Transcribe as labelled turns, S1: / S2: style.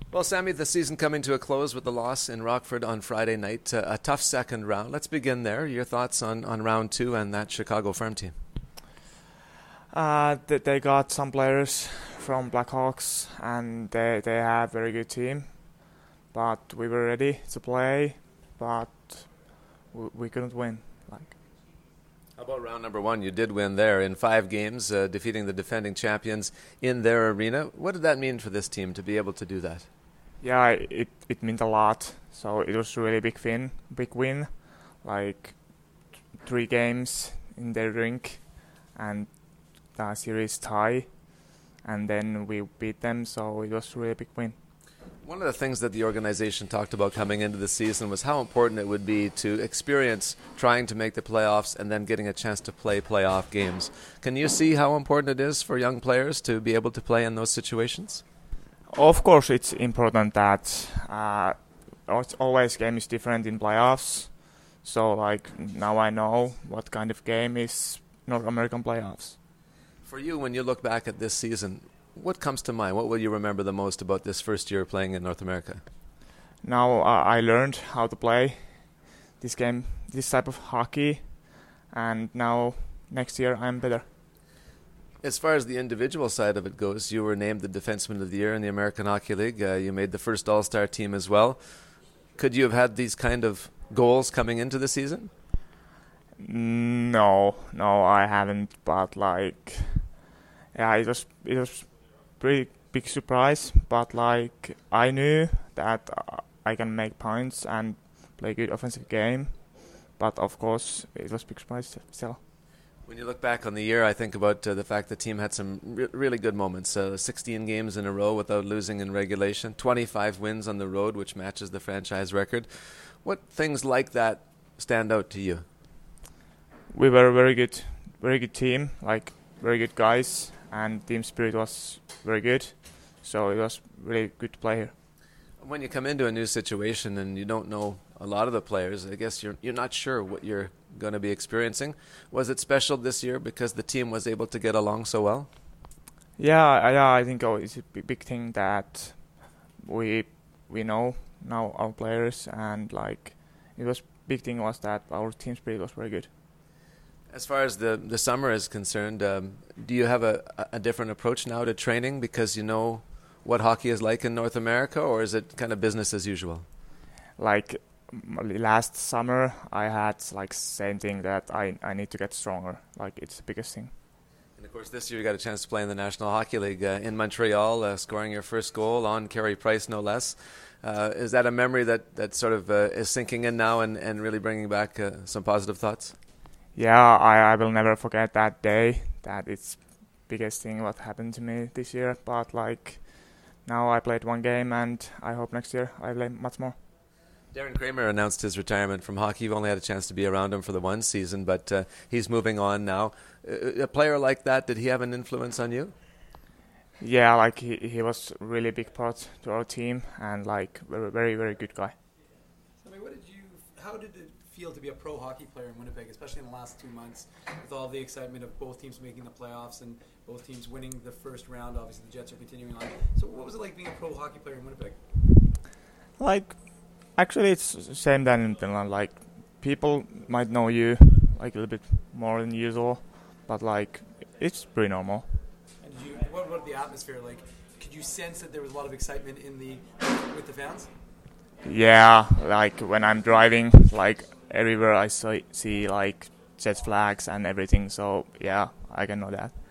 S1: Well, Sammy, the season coming to a close with the loss in Rockford on Friday night. A tough second round. Let's begin there. Your thoughts on round two and that Chicago Firm team?
S2: They got some players from Blackhawks, and they have a very good team. But we were ready to play, but we couldn't win.
S1: How about round number one? You did win there in 5 games, defeating the defending champions in their arena. What did that mean for this team to be able to do that?
S2: Yeah, it meant a lot. So it was really big win, like 3 games in their rink, and the series tie, and then we beat them. So it was really big win.
S1: One of the things that the organization talked about coming into the season was how important it would be to experience trying to make the playoffs and then getting a chance to play playoff games. Can you see how important it is for young players to be able to play in those situations?
S2: Of course, it's important that always game is different in playoffs. So now I know what kind of game is North American playoffs.
S1: For you, when you look back at this season, what comes to mind? What will you remember the most about this first year playing in North America?
S2: Now I learned how to play this game, this type of hockey, and now next year I'm better.
S1: As far as the individual side of it goes, you were named the Defenseman of the Year in the American Hockey League. You made the first All-Star team as well. Could you have had these kind of goals coming into the season?
S2: No, I haven't. But it was pretty big surprise. But I knew that I can make points and play good offensive game. But of course, it was big surprise still.
S1: When you look back on the year, I think about the fact the team had some really good moments. 16 games in a row without losing in regulation, 25 wins on the road, which matches the franchise record. What things like that stand out to you?
S2: We were a very good team, very good guys, and team spirit was very good. So it was really good to play here.
S1: When you come into a new situation and you don't know a lot of the players, I guess you're not sure what you're going to be experiencing. Was it special this year because the team was able to get along so well?
S2: Yeah, I think it's a big thing that we know now our players, and it was big thing was that our team spirit was very good.
S1: As far as the summer is concerned, do you have a different approach now to training because you know what hockey is like in North America, or is it kind of business as usual?
S2: Last summer, I had same thing that I need to get stronger. It's the biggest thing.
S1: And of course, this year you got a chance to play in the National Hockey League in Montreal, scoring your first goal on Carey Price, no less. Is that a memory that sort of is sinking in now and really bringing back some positive thoughts?
S2: Yeah, I will never forget that day. That it's biggest thing what happened to me this year. But now I played 1 game, and I hope next year I play much more.
S1: Darren Kramer announced his retirement from hockey. You've only had a chance to be around him for the 1 season, but he's moving on now. A player like that, did he have an influence on you?
S2: Yeah, he was really big part to our team, and very, very good guy.
S3: I mean, how did it feel to be a pro hockey player in Winnipeg, especially in the last 2 months, with all the excitement of both teams making the playoffs and both teams winning the first round? Obviously, the Jets are continuing on. So what was it like being a pro hockey player in Winnipeg?
S2: Actually, it's the same than in Finland. People might know you a little bit more than usual, but it's pretty normal.
S3: And what about the atmosphere like? Could you sense that there was a lot of excitement with the fans?
S2: Yeah, when I'm driving, everywhere I see Jets flags and everything. So yeah, I can know that.